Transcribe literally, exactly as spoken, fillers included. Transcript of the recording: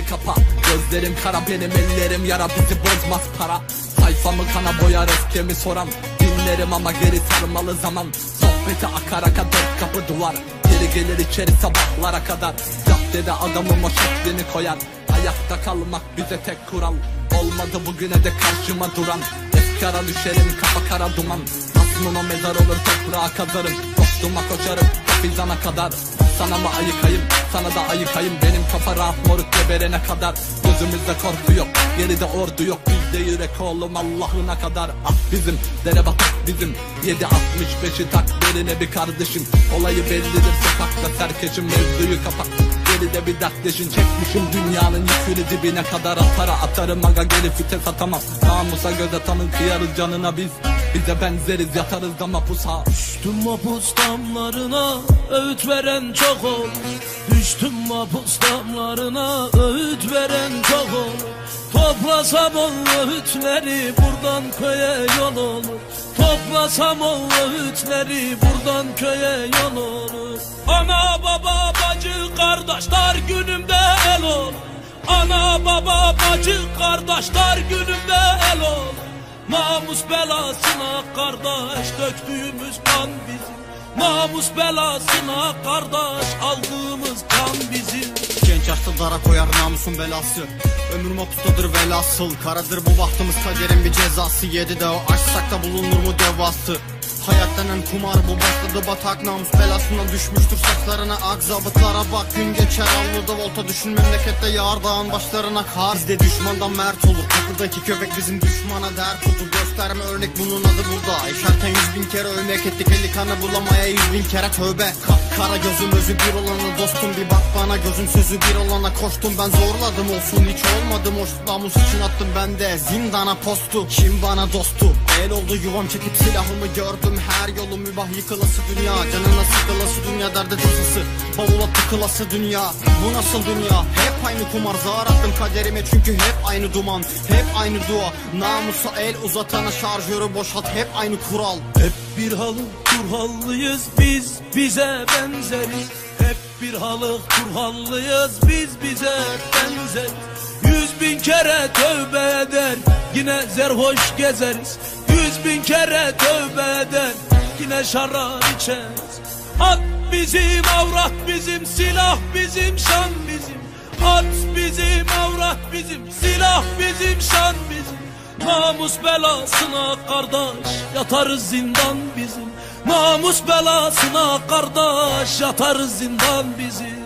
gözleri kapa. Gözlerim kara, benim ellerim yara, bizi bozmaz para. Sayfamı kana boyarız, kimi soran dinlerim ama geri sarmalı zaman. Sohbeti akar akar, dört kapı duvar, geri gelir içeri sabahlara kadar. Caddede adamım o şeklini koyar, ayakta kalmak bize tek kural. Olmadı bugüne de karşıma duran, efkara düşerim kafa kara duman. Aslında mezar olur toprağa kazarım, dostuma koşarım hafizana kadar. Sana mı ayıkayım, sana da ayıkayım, benim kafa rahat moruk geberene kadar. Gözümüzde korku yok, geride ordu yok, bizde yürek oğlum Allah'ına kadar. Ah bizim, dere batak bizim, yedi altmış beşi tak derine bir kardeşim. Olayı bellidir sokakta serkeşim, mevzuyu kapat. Geride bir dertleşin, çekmişim dünyanın yükünü dibine kadar. Atara atarım aga, geri fites atamam. Namusa göz atanın kıyarız canına biz. Bize benzeriz, yatarız da mapusa. Düştüm mapus damlarına, öğüt veren çok ol. Düştüm mapus damlarına, öğüt veren çok ol. Toplasam o öğütleri, buradan köye yol olur. Toplasam o öğütleri, buradan köye yol olur. Ana baba bacı kardeşler günümde el ol. Ana baba bacı kardeşler günümde el ol. Namus belasına kardeş döktüğümüz kan bizim. Namus belasına kardeş aldığımız kan bizim. Genç yaşta dara koyar namusun belası. Ömür mapustadır velhasıl. Karadır bu bahtımız, kaderin bir cezası. Yedi de o açsak da bulunur mu devası? Hayat denen kumar bu, başladı batak. Namus belasından düşmüştür saçlarına ak. Zabıtlara bak, gün geçer avluda volta. Düşün memlekette yağar dağın başlarına kar. Bizde düşmandan mert olur, kapıdaki köpek bizim düşmana dert olur. Gösterme örnek, bunun adı burada. İşareten yüz bin kere ölmek ettik, eli kanı bulamaya yüz bin kere tövbe. Kara gözüm özü bir olana dostum, bir bak bana gözüm sözü bir olana. Koştum ben zorladım olsun, hiç olmadım hoş. Namus için attım ben de zindana postu. Kim bana dostu, el oldu yuvam çekip silahımı gördüm. Her yolu mübah, yıkılası dünya, canına sıkılası dünya, derde tasası, bavula tıkılası dünya. Bu nasıl dünya? Hep aynı kumar, zar attım kaderime çünkü hep aynı duman, hep aynı dua. Namusa el uzatana şarjörü boşalt, hep aynı kural. Hep bir halı Turhallıyız biz, bize benzeriz. Hep bir halı Turhallıyız biz, bize benzeriz. Yüz bin kere tövbe eder, yine zerhoş gezeriz. Yüz bin kere tövbe eder, yine şarap içeriz. At bizim, avrat bizim, silah bizim, şan bizim. At bizim, avrat bizim, silah bizim, şan bizim. Namus belasına kardeş yatarız zindan bizim. Namus belasına kardeş yatarız zindan bizim.